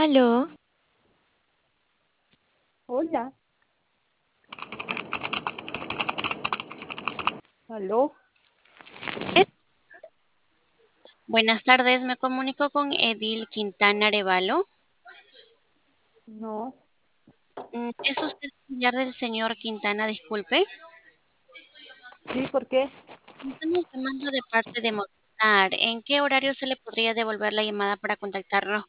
Aló, Hola, aló, Buenas tardes, me comunico con Edil Quintana Arevalo. no, ¿Es usted familiar del señor Quintana? Disculpe. sí, ¿por qué? Estamos llamando de parte de Movistar. ¿En qué horario se le podría devolver la llamada para contactarnos